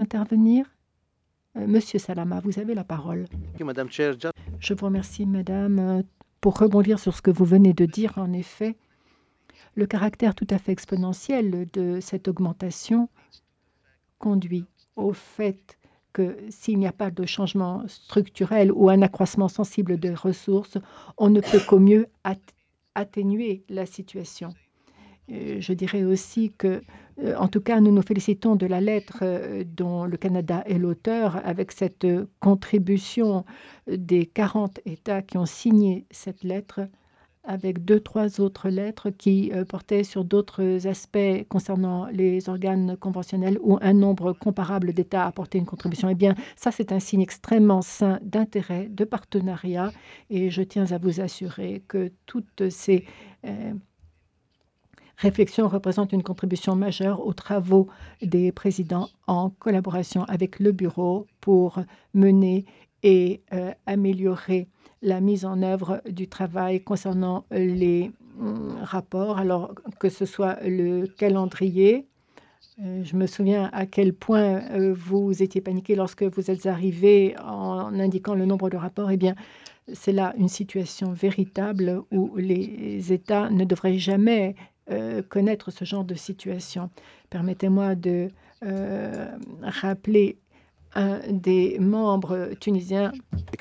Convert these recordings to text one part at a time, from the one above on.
intervenir? Monsieur Salama, vous avez la parole. Madam Chair. Je vous remercie, madame. Pour rebondir sur ce que vous venez de dire, en effet, le caractère tout à fait exponentiel de cette augmentation conduit au fait que s'il n'y a pas de changement structurel ou un accroissement sensible des ressources, on ne peut qu'au mieux atténuer la situation. Je dirais aussi que, en tout cas, nous nous félicitons de la lettre dont le Canada est l'auteur, avec cette contribution des 40 États qui ont signé cette lettre, avec 2-3 autres lettres qui portaient sur d'autres aspects concernant les organes conventionnels où un nombre comparable d'États a apporté une contribution. Eh bien, ça, c'est un signe extrêmement sain d'intérêt, de partenariat, et je tiens à vous assurer que toutes ces réflexion représente une contribution majeure aux travaux des présidents en collaboration avec le bureau pour mener et améliorer la mise en œuvre du travail concernant les rapports, alors que ce soit le calendrier. Je me souviens à quel point vous étiez paniqué lorsque vous êtes arrivé en indiquant le nombre de rapports. Eh bien, c'est là une situation véritable où les États ne devraient jamais connaître ce genre de situation. Permettez-moi de rappeler un des membres tunisiens,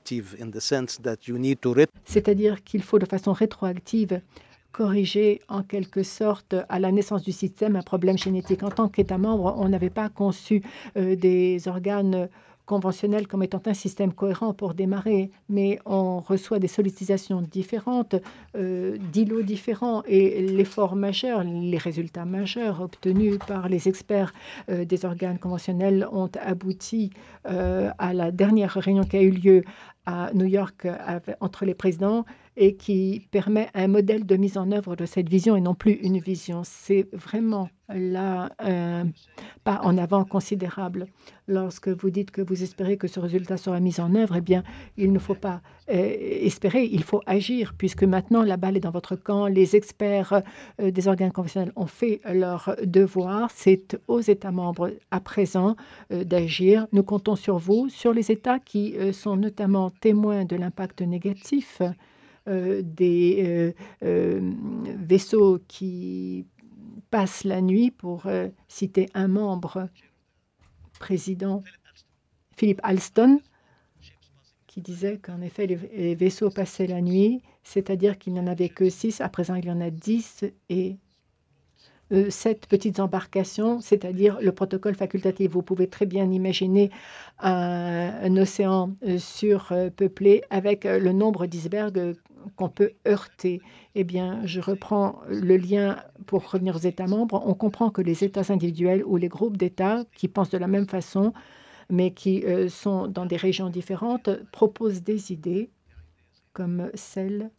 c'est-à-dire qu'il faut de façon rétroactive corriger en quelque sorte à la naissance du système un problème génétique. En tant qu'État membre, on n'avait pas conçu des organes conventionnels comme étant un système cohérent pour démarrer, mais on reçoit des sollicitations différentes, d'îlots différents, et l'effort majeur, les résultats majeurs obtenus par les experts des organes conventionnels ont abouti à la dernière réunion qui a eu lieu à New York entre les présidents et qui permet un modèle de mise en œuvre de cette vision et non plus une vision. C'est vraiment là un pas en avant considérable. Lorsque vous dites que vous espérez que ce résultat sera mis en œuvre, eh bien, il ne faut pas espérer, il faut agir, puisque maintenant la balle est dans votre camp. Les experts des organes conventionnels ont fait leur devoir. C'est aux États membres à présent d'agir. Nous comptons sur vous, sur les États qui sont notamment témoins de l'impact négatif des vaisseaux qui passent la nuit, pour citer un membre, président Philippe Alston, qui disait qu'en effet les vaisseaux passaient la nuit, c'est-à-dire qu'il n'y en avait que 6, à présent il y en a 10, et 7 petites embarcations, c'est-à-dire le protocole facultatif. Vous pouvez très bien imaginer un océan surpeuplé avec le nombre d'icebergs qu'on peut heurter. Eh bien, je reprends le lien pour revenir aux États membres. On comprend que les États individuels ou les groupes d'États qui pensent de la même façon, mais qui sont dans des régions différentes, proposent des idées comme celle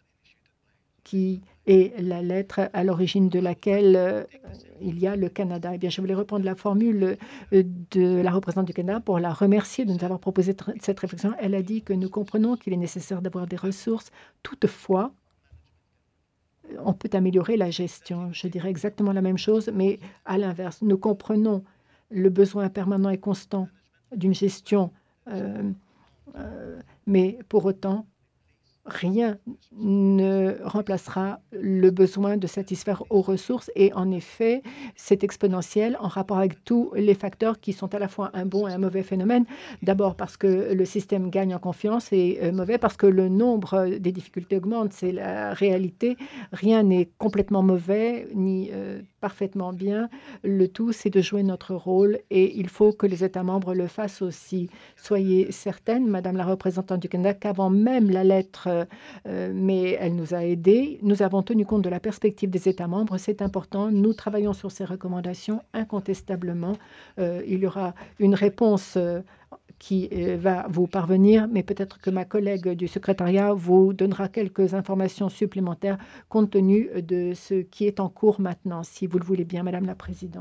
qui est la lettre à l'origine de laquelle il y a le Canada. Eh bien, je voulais reprendre la formule de la représentante du Canada pour la remercier de nous avoir proposé cette réflexion. Elle a dit que nous comprenons qu'il est nécessaire d'avoir des ressources. Toutefois, on peut améliorer la gestion. Je dirais exactement la même chose, mais à l'inverse. Nous comprenons le besoin permanent et constant d'une gestion, mais pour autant, rien ne remplacera le besoin de satisfaire aux ressources, et en effet, c'est exponentiel en rapport avec tous les facteurs qui sont à la fois un bon et un mauvais phénomène. D'abord parce que le système gagne en confiance, et mauvais parce que le nombre des difficultés augmente. C'est la réalité. Rien n'est complètement mauvais ni parfaitement bien. Le tout, c'est de jouer notre rôle, et il faut que les États membres le fassent aussi. Soyez certaine, Madame la représentante du Canada, qu'avant même la lettre, mais elle nous a aidés, nous avons tenu compte de la perspective des États membres. C'est important. Nous travaillons sur ces recommandations incontestablement. Il y aura une réponse qui va vous parvenir, mais peut-être que ma collègue du secrétariat vous donnera quelques informations supplémentaires compte tenu de ce qui est en cours maintenant, si vous le voulez bien, Madame la Présidente.